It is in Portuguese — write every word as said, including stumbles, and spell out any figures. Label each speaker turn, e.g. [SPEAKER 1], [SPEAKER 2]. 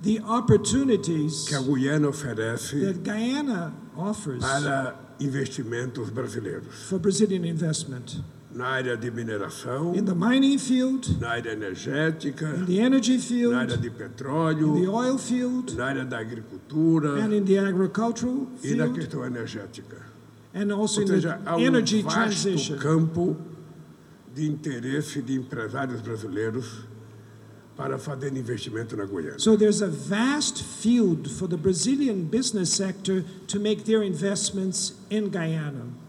[SPEAKER 1] the opportunities
[SPEAKER 2] que a Guiana oferece
[SPEAKER 1] that Guyana offers
[SPEAKER 2] para investimentos brasileiros.
[SPEAKER 1] for Brazilian investment
[SPEAKER 2] Na área de mineração,
[SPEAKER 1] in the mining field,
[SPEAKER 2] na área energética,
[SPEAKER 1] in the energy
[SPEAKER 2] na área
[SPEAKER 1] field,
[SPEAKER 2] de
[SPEAKER 1] in the
[SPEAKER 2] petróleo,
[SPEAKER 1] oil field,
[SPEAKER 2] na área da agricultura
[SPEAKER 1] and in the agricultural
[SPEAKER 2] e na
[SPEAKER 1] field,
[SPEAKER 2] questão energética.
[SPEAKER 1] and also
[SPEAKER 2] Ou
[SPEAKER 1] in
[SPEAKER 2] seja, há
[SPEAKER 1] the
[SPEAKER 2] um
[SPEAKER 1] energy
[SPEAKER 2] vasto
[SPEAKER 1] transition.
[SPEAKER 2] campo de interesse de empresários brasileiros para fazer investimento na Guiana.
[SPEAKER 1] So there's a vast field for the Brazilian business sector to make their investments in Guyana.